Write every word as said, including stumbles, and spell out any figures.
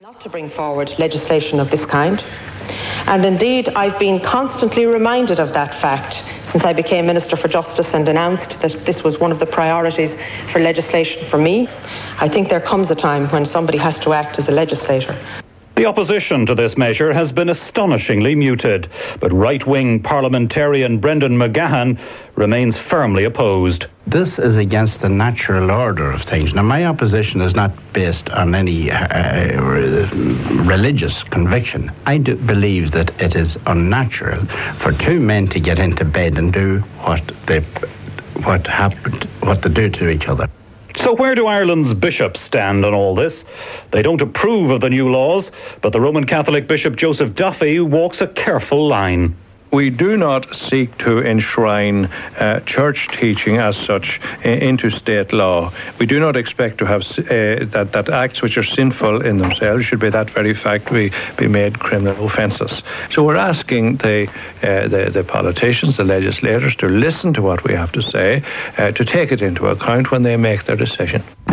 Not to bring forward legislation of this kind. And indeed, I've been constantly reminded of that fact since I became Minister for Justice and announced that this was one of the priorities for legislation for me. I think there comes a time when somebody has to act as a legislator. The opposition to this measure has been astonishingly muted, but right-wing parliamentarian Brendan McGahan remains firmly opposed. This is against the natural order of things. Now, my opposition is not based on any uh, religious conviction. I do believe that it is unnatural for two men to get into bed and do what they, what happened, what they do to each other. So where do Ireland's bishops stand on all this? They don't approve of the new laws, but the Roman Catholic Bishop Joseph Duffy walks a careful line. We do not seek to enshrine uh, church teaching as such uh, into state law. We do not expect to have uh, that, that acts which are sinful in themselves should by that very fact be, be made criminal offences. So we're asking the, uh, the, the politicians, the legislators, to listen to what we have to say, uh, to take it into account when they make their decision.